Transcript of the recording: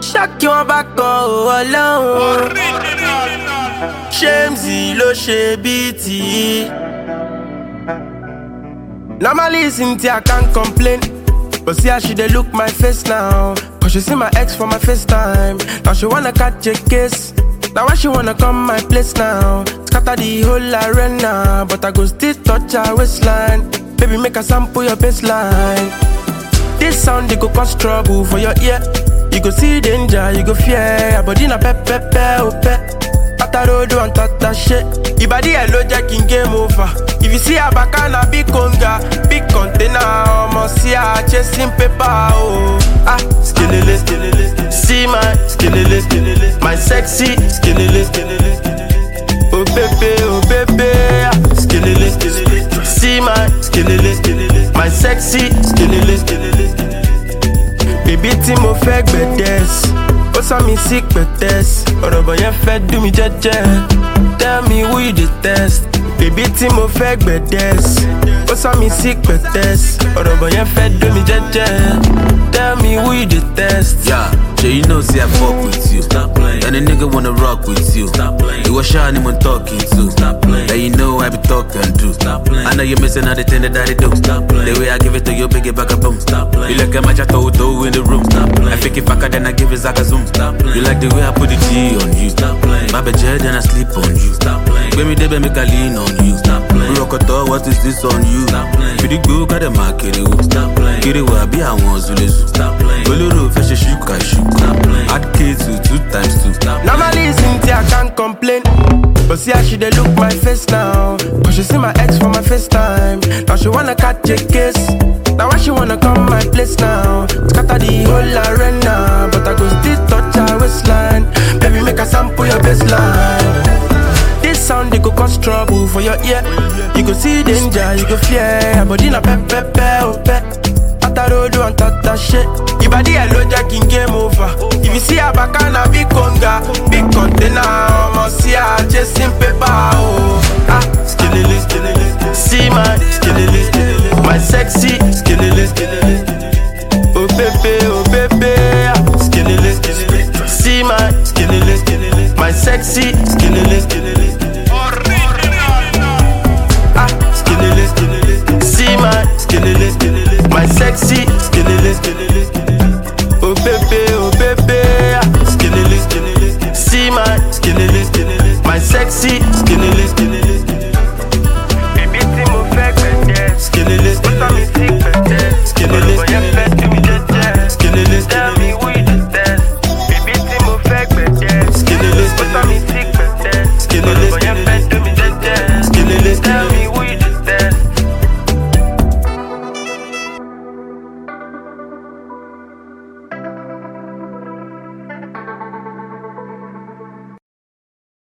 Ṣáàkì wọn bá kọ Ọlọ́run. Shamesy ló ṣe bí tí. Normally Cynthia can't complain, but see how she dey look my face now. Cause she see my ex for my FaceTime. Now she wanna catch a case. Now why she wanna come my place now? Scatter the whole arena, but I go still touch her waistline. Baby, make a sample your baseline. This sound, they go cause trouble for your ear. You go see danger, you go fear. Your body na pe, Atarodo and tata shit. Your body a low jacking game over. If you see a bacana, big conga, big container, almost see her chasing paper, oh. Ah, skillily, see my skillily, my sexy skillily. Oh baby, ah, skillily, see my skillily, my sexy skillily. Baby tí mo fẹ́ gbẹ̀dẹ̀s, ó sọ mi sí pẹ̀tẹ́s. Ọ̀rọ̀ bọ̀ yẹn fẹ́ dùn mí jẹ́jẹ́. Tell me who you dey test. Baby tí mo fẹ́ gbẹ̀dẹ̀s, ó sọ mi sí pẹ̀tẹ́s. Ọ̀rọ̀ bọ̀ yẹn fẹ́ dùn mí jẹ́jẹ́. Tell me who you dey test. Yeah, so you know say I fuck with you. Stop playing. And a nigga wanna rock with you. Stop playing. You was shy anyone talking to. Stop playing. And you know I be talking to. Stop playing. I know you're missing all the thing that I do. Stop playing. The way I give it to you, big it back a boom. Stop playing. You like a match I told in the room. Stop playing. I think if I could then I give it Zaka zoom. Stop playing. You like the way I put the G on you. Stop playing. My bed then I sleep on you. Stop playing. When me there, make a lean on you. Stop playing. We rock a tour, what is this on you? Stop playing. Pretty good, got a market. Stop playing. Get it where I be, I want to lose. Stop playing. Bolero, fish, shuka, shuka. Stop playing. Add K to 2 times 2. Stop playing. Normally Cynthia can't complain, but see how she dey look my face now. Cause she see my ex for my FaceTime. Now she wanna catch a case. Now why she wanna come my place now? Scatter the whole arena, but I go still touch her waistline. Baby, make a sample your baseline. This sound, they go cause trouble for your ear. You go see danger, you go fear. Your body na pe, Atarodo and tata shit. Your body a low jacking game over. If you see a bacana, big conga, big container, almost see her chasing paper, oh. Ah, skillily, see my skillily, my sexy skillily. Oh baby, ah, skillily, see my skillily, my sexy skillily.